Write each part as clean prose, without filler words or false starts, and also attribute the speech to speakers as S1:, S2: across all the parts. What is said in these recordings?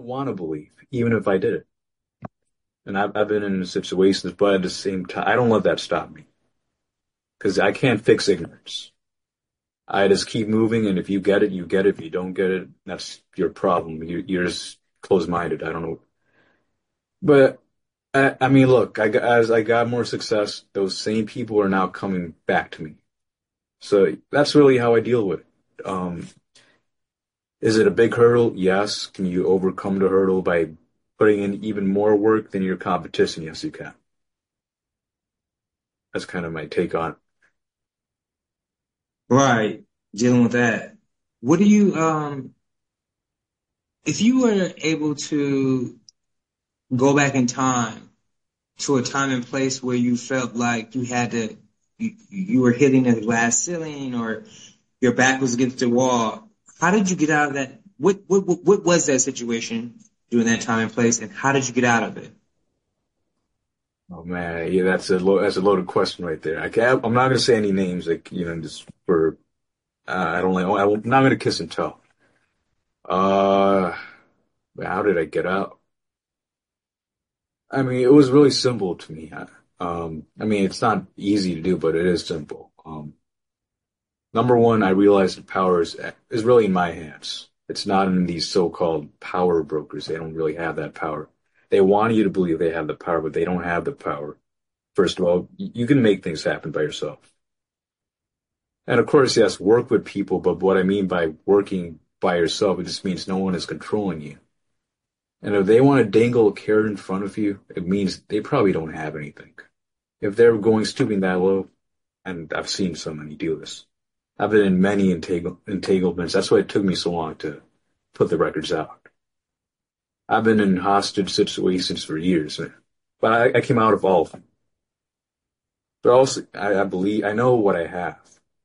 S1: don't want to believe, even if I did it. And I've been in situations, but at the same time, I don't let that stop me because I can't fix ignorance. I just keep moving, and if you get it, you get it. If you don't get it, that's your problem. You're just closed-minded. I don't know. But I mean, look, as I got more success, those same people are now coming back to me. So that's really how I deal with it. Is it a big hurdle? Yes. Can you overcome the hurdle by putting in even more work than your competition? Yes, you can. That's kind of my take on it.
S2: Right, dealing with that. What do you if you were able to go back in time to a time and place where you felt like you were hitting a glass ceiling or your back was against the wall, how did you get out of that? What was that situation during that time and place, and how did you get out of it?
S1: Oh man, yeah, that's a loaded question right there. I'm not gonna say any names, like just for I don't like. I'm not gonna kiss and tell. Uh, how did I get out? I mean, it was really simple to me. I mean, it's not easy to do, but it is simple. Number one, I realized the power is really in my hands. It's not in these so-called power brokers. They don't really have that power. They want you to believe they have the power, but they don't have the power. First of all, you can make things happen by yourself. And of course, yes, work with people, but what I mean by working by yourself, it just means no one is controlling you. And if they want to dangle a carrot in front of you, it means they probably don't have anything. If they're going stooping that low, and I've seen so many do this. I've been in many entanglements. That's why it took me so long to put the records out. I've been in hostage situations for years, but I came out of all of them. But also, I believe, I know what I have.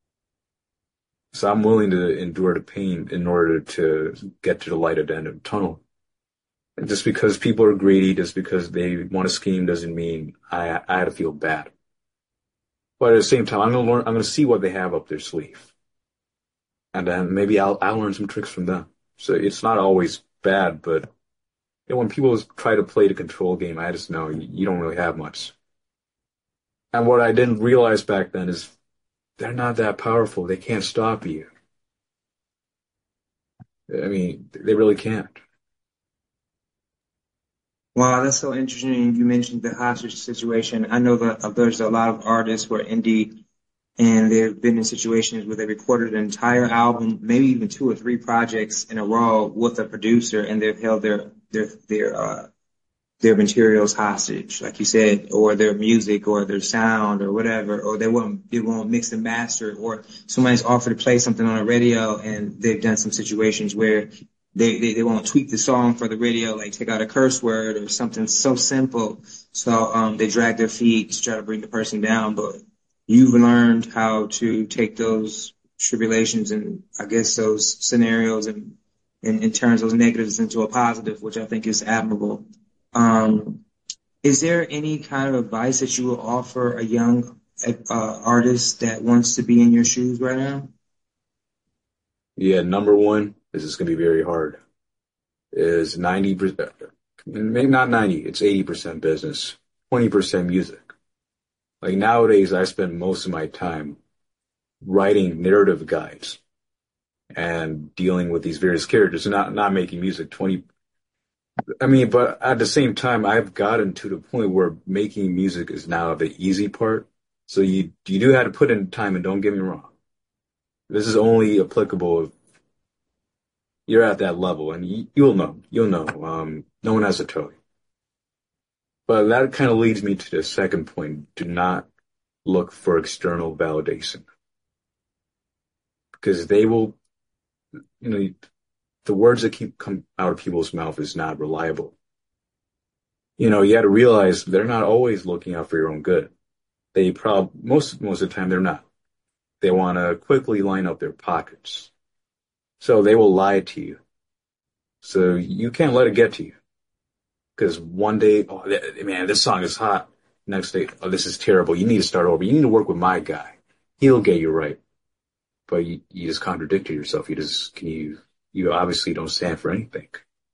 S1: So I'm willing to endure the pain in order to get to the light at the end of the tunnel. And just because people are greedy, just because they want to scheme doesn't mean I had to feel bad. But at the same time, I'm gonna see what they have up their sleeve. And then maybe I'll learn some tricks from them. So it's not always bad, but when people try to play the control game, I just know you don't really have much. And what I didn't realize back then is they're not that powerful. They can't stop you. I mean, they really can't.
S2: Wow, that's so interesting. You mentioned the hostage situation. I know that there's a lot of artists who are indie and they've been in situations where they recorded an entire album, maybe even two or three projects in a row with a producer, and they've held their materials hostage, like you said, or their music or their sound or whatever, or they won't mix and master, or somebody's offered to play something on a radio and they've done some situations where they won't tweak the song for the radio, like take out a curse word or something so simple. So they drag their feet to try to bring the person down, but you've learned how to take those tribulations and I guess those scenarios and turn those negatives into a positive, which I think is admirable. Um, is there any kind of advice that you will offer a young artist that wants to be in your shoes right now?
S1: Yeah, number one, this is going to be very hard, is 90%, maybe not 90, it's 80% business, 20% music. Like nowadays, I spend most of my time writing narrative guides and dealing with these various characters and not making music. I mean, but at the same time, I've gotten to the point where making music is now the easy part. So you do have to put in time, and don't get me wrong. This is only applicable if you're at that level, and you'll know. You'll know. No one has to tell you. But that kind of leads me to the second point. Do not look for external validation because they will, you know, the words that keep come out of people's mouth is not reliable. You got to realize they're not always looking out for your own good. Most of the time they're not. They want to quickly line up their pockets. So they will lie to you. So you can't let it get to you. Because one day, oh man, this song is hot. Next day, oh, this is terrible. You need to start over. You need to work with my guy. He'll get you right. But you just contradicted yourself. You obviously don't stand for anything.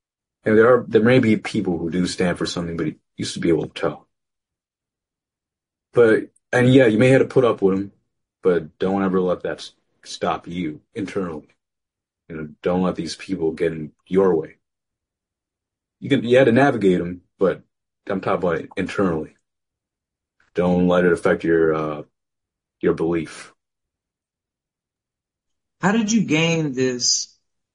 S1: And there may be people who do stand for something, but you used to be able to tell. But and yeah, you may have to put up with them, but don't ever let that stop you internally. You know, don't let these people get in your way. You had to navigate them, but I'm talking about it internally. Don't let it affect your belief.
S2: How did you gain this?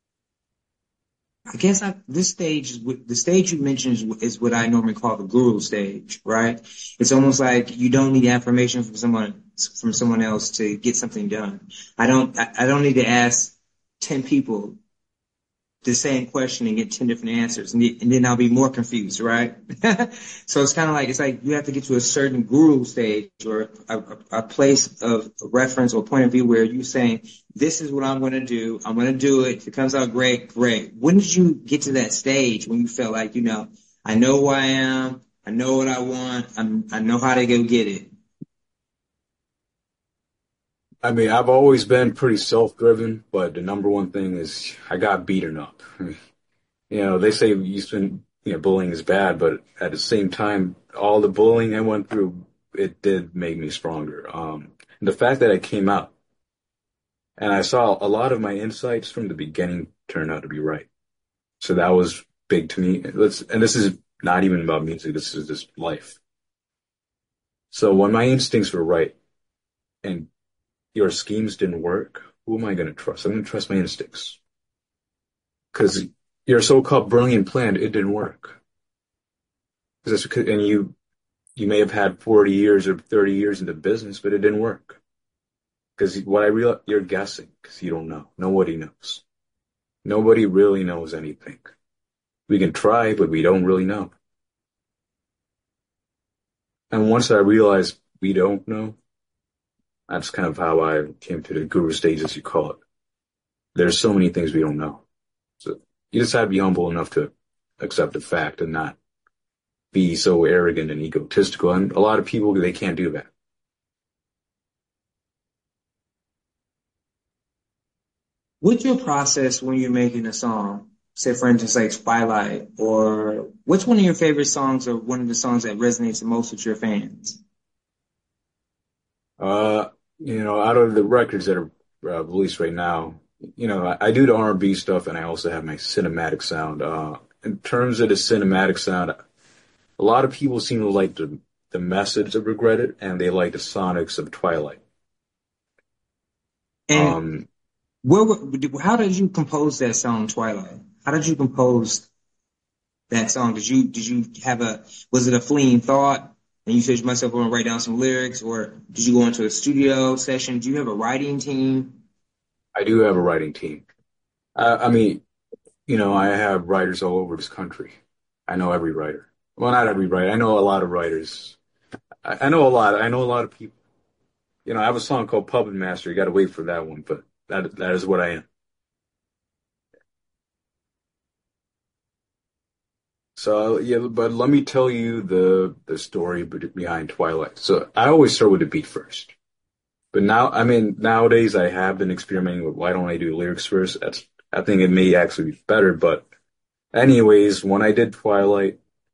S2: I guess this stage the stage you mentioned is what I normally call the guru stage, right? It's almost like you don't need affirmation from someone else to get something done. I don't need to ask 10 people the same question and get 10 different answers, and then I'll be more confused, right? So it's kind of like it's like you have to get to a certain guru stage or a place of reference or point of view where you're saying, this is what I'm going to do. I'm going to do it. If it comes out great, great. When did you get to that stage when you felt like, I know who I am, I know what I want, I know how to go get it?
S1: I mean, I've always been pretty self-driven, but the number one thing is I got beaten up. You know, they say bullying is bad, but at the same time, all the bullying I went through, it did make me stronger. The fact that I came out and I saw a lot of my insights from the beginning turned out to be right. So that was big to me. And this is not even about music. This is just life. So when my instincts were right and your schemes didn't work, who am I going to trust? I'm going to trust my instincts. Because your so-called brilliant plan, it didn't work. And you may have had 40 years or 30 years into business, but it didn't work. Because what I realized, you're guessing because you don't know. Nobody knows. Nobody really knows anything. We can try, but we don't really know. And once I realized we don't know, that's kind of how I came to the guru stage, as you call it. There's so many things we don't know. So you just have to be humble enough to accept the fact and not be so arrogant and egotistical. And a lot of people, they can't do that.
S2: What's your process when you're making a song? Say, for instance, like Twilight, or what's one of your favorite songs or one of the songs that resonates the most with your fans?
S1: Uh, out of the records that are released right now, I do the R&B stuff and I also have my cinematic sound. In terms of the cinematic sound, a lot of people seem to like the message of Regret It and they like the sonics of Twilight.
S2: And
S1: Um,
S2: how did you compose that song, Twilight? How did you compose that song? Was it a fleeting thought? And you said to myself, I'm going to write down some lyrics, or did you go into a studio session? Do you have a writing team?
S1: I do have a writing team. I mean, I have writers all over this country. I know every writer. Well, not every writer. I know a lot of writers. I know a lot. I know a lot of people. I have a song called Puppet Master. You got to wait for that one, but that is what I am. So yeah, but let me tell you the story behind Twilight. So I always start with the beat first. But now, I mean, nowadays I have been experimenting with why don't I do lyrics first? I think it may actually be better. But anyways, when I did Twilight,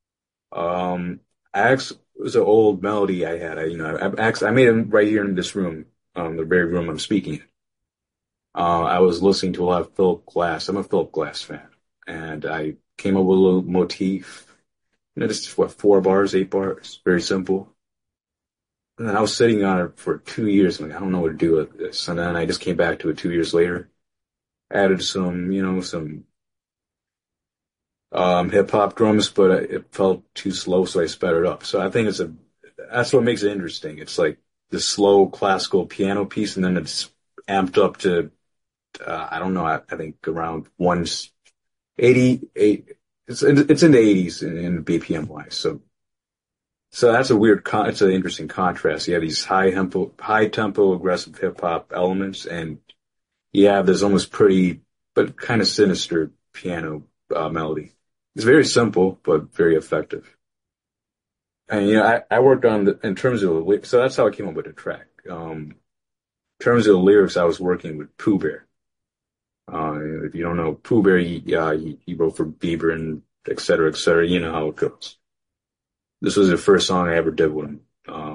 S1: I actually it was an old melody I had. I made it right here in this room, the very room I'm speaking in. I was listening to a lot of Philip Glass. I'm a Philip Glass fan, and I came up with a little motif. Just what, 4 bars, 8 bars, very simple. And then I was sitting on it for 2 years. I'm like, I don't know what to do with this. And then I just came back to it 2 years later, added some hip hop drums, but it felt too slow, so I sped it up. So I think that's what makes it interesting. It's like the slow classical piano piece, and then it's amped up to I don't know. I think around 188. It's in the 80s in BPM wise. So that's a it's an interesting contrast. You have these high tempo, aggressive hip hop elements, and you have this almost pretty, but kind of sinister piano melody. It's very simple, but very effective. And, I worked on in terms of, so that's how I came up with the track. In terms of the lyrics, I was working with Pooh Bear. If you don't know Pooh Bear, he wrote for Bieber and et cetera, et cetera. You know how it goes. This was the first song I ever did with him.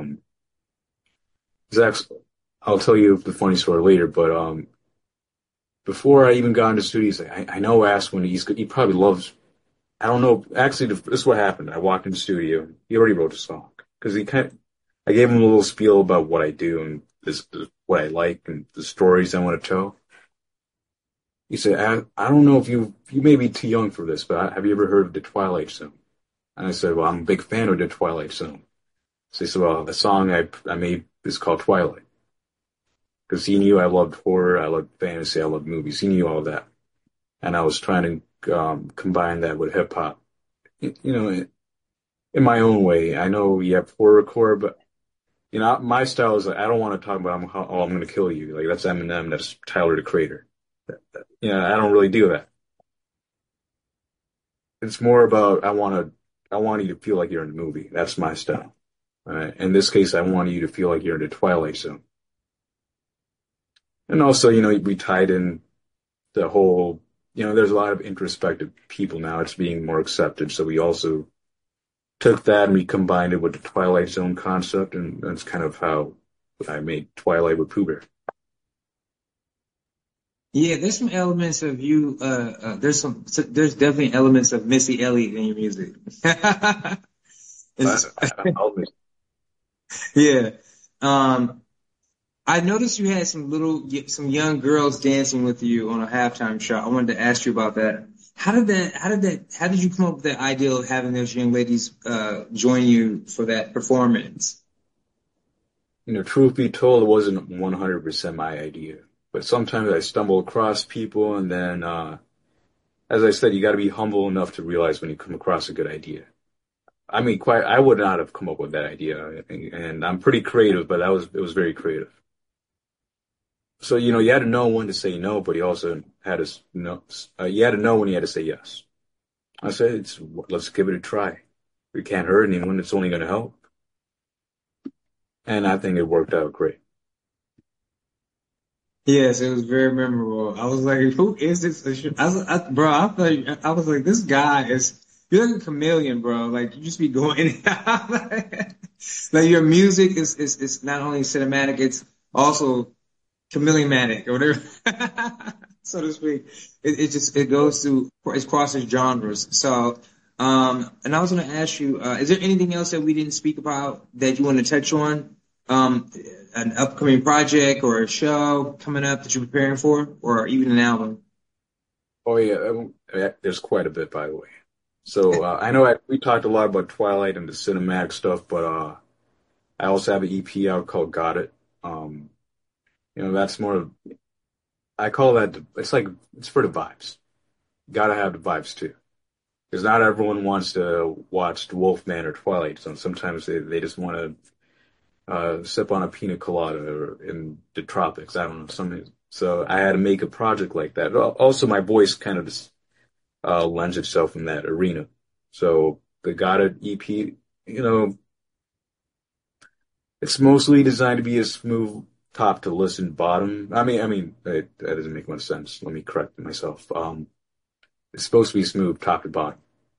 S1: Zach, I'll tell you the funny story later, but before I even got into the studio, he's like, I know Aswin, he probably loves, I don't know, actually, this is what happened. I walked in the studio, he already wrote the song, because I gave him a little spiel about what I do and what I like and the stories I want to tell. He said, I don't know if you may be too young for this, but have you ever heard of The Twilight Zone? And I said, well, I'm a big fan of The Twilight Zone. So he said, well, the song I made is called Twilight. Because he knew I loved horror, I loved fantasy, I loved movies. He knew all that. And I was trying to combine that with hip hop. You know, in my own way. I know you have horrorcore, but my style is like I don't want to talk about I'm going to kill you. Like that's Eminem, that's Tyler the Creator. I don't really do that. It's more about I want you to feel like you're in the movie. That's my style. All right. In this case, I want you to feel like you're in the Twilight Zone. And also, we tied in the whole, there's a lot of introspective people now. It's being more accepted. So we also took that and we combined it with the Twilight Zone concept, and that's kind of how I made Twilight with Pooh Bear.
S2: Yeah, there's some elements of you. There's definitely elements of Missy Elliott in your music.
S1: I,
S2: It's-
S1: I'll admit,
S2: yeah. Um, I noticed you had some young girls dancing with you on a halftime show. I wanted to ask you about that. How did you come up with the idea of having those young ladies join you for that performance?
S1: truth be told, it wasn't 100% my idea. But sometimes I stumble across people, and then, as I said, you got to be humble enough to realize when you come across a good idea. I mean, I would not have come up with that idea, and I'm pretty creative, but it was very creative. So, you had to know when to say no, but you also had to know, you had to know when you had to say yes. I said, let's give it a try. We can't hurt anyone. It's only going to help. And I think it worked out great.
S2: Yes, it was very memorable. I was like, "Who is this?" Bro, I was like, "This guy is you're like a chameleon, bro. Like you just be going in and out. Like your music is not only cinematic, it's also chameleonatic or whatever, so to speak. It goes through it crosses genres. So, and I was going to ask you, is there anything else that we didn't speak about that you want to touch on? Um, an upcoming project or a show coming up that you're preparing for, or even an album?
S1: Oh yeah, there's quite a bit, by the way. So I know we talked a lot about Twilight and the cinematic stuff, but I also have an EP out called Got It. Um, that's more of I call that it's for the vibes. Gotta have the vibes too, because not everyone wants to watch The Wolfman or Twilight. So sometimes they just want to sip on a pina colada or in the tropics. I don't know something. So I had to make a project like that. Also, my voice kind of just lends itself in that arena. So the Got It EP, it's mostly designed to be a smooth top to listen bottom. That doesn't make much sense. Let me correct myself. It's supposed to be smooth top to bottom.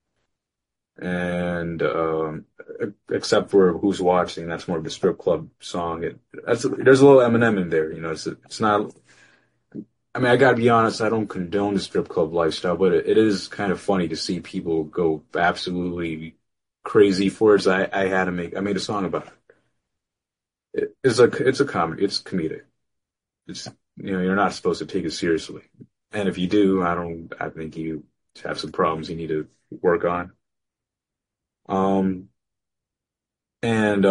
S1: And except for Who's Watching, that's more of a strip club song. There's a little Eminem in there. It's not. I mean, I gotta be honest. I don't condone the strip club lifestyle, but it is kind of funny to see people go absolutely crazy for it. So I made a song about it. It's a comedy. It's comedic. It's you're not supposed to take it seriously, and if you do, I think you have some problems you need to work on. Um, and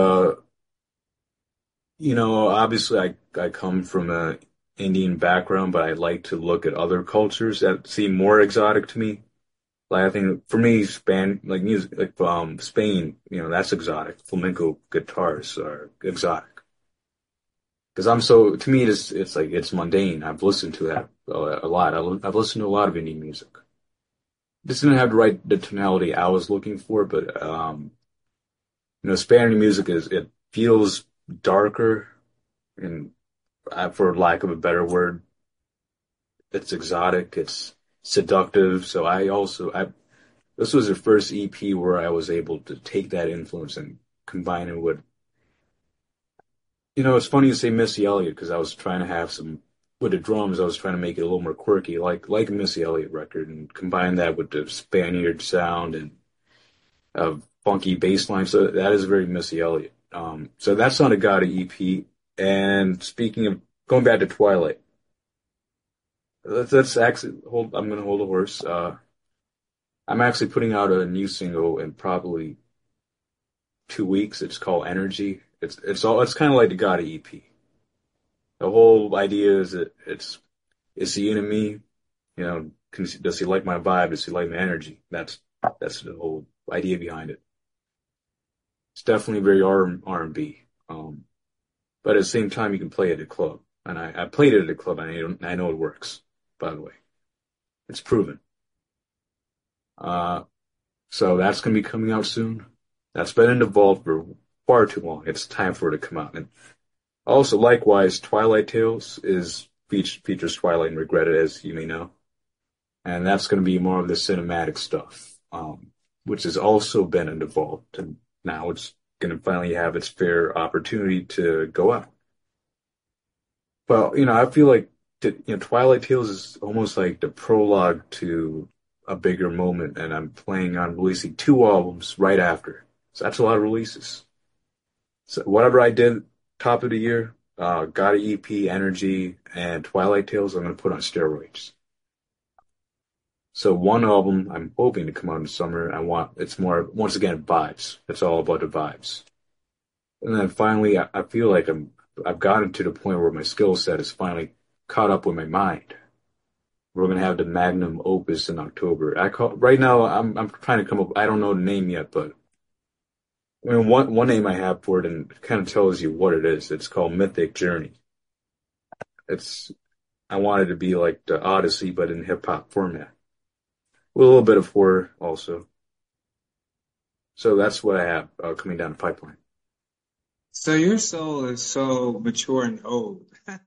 S1: obviously I come from a Indian background, but I like to look at other cultures that seem more exotic to me. Like I think for me, like music, like Spain, that's exotic. Flamenco guitars are exotic. Because to me, it's like, it's mundane. I've listened to that a lot. I've listened to a lot of Indian music. Just didn't have the tonality I was looking for, but, Spanish music it feels darker and for lack of a better word, it's exotic, it's seductive. So it this was the first EP where I was able to take that influence and combine it with, it's funny you say Missy Elliott because I was trying to have some, with the drums, I was trying to make it a little more quirky, like a Missy Elliott record, and combine that with the Spaniard sound and funky bass line. So that is very Missy Elliott. So that's on a Gotti EP. And speaking of going back to Twilight, let's actually hold. I'm gonna hold a horse. I'm actually putting out a new single in probably 2 weeks. It's called Energy. It's kind of like the Gotti EP. The whole idea is that it's the enemy. Does he like my vibe? Does he like my energy? That's the whole idea behind it. It's definitely very R&B. But at the same time, you can play it at a club, and I played it at a club, and I know it works. By the way, it's proven. Uh, so that's gonna be coming out soon. That's been in the vault for far too long. It's time for it to come out. And also, likewise, Twilight Tales features Twilight and Regretted, as you may know, and that's going to be more of the cinematic stuff, which has also been in the vault, and now it's going to finally have its fair opportunity to go out. But I feel like Twilight Tales is almost like the prologue to a bigger moment, and I'm planning on releasing 2 albums right after. So that's a lot of releases. So whatever I did top of the year, got an EP, Energy, and Twilight Tales, I'm gonna put on steroids. So one album I'm hoping to come out in the summer. It's more once again vibes. It's all about the vibes. And then finally, I feel like I've gotten to the point where my skill set is finally caught up with my mind. We're gonna have the magnum opus in October. Right now. I'm trying to come up. I don't know the name yet, but I mean one name I have for it, and it kind of tells you what it is. It's called Mythic Journey. It's I wanted to be like the Odyssey, but in hip hop format, with a little bit of horror also. So that's what I have coming down the pipeline.
S2: So your soul is so mature and old.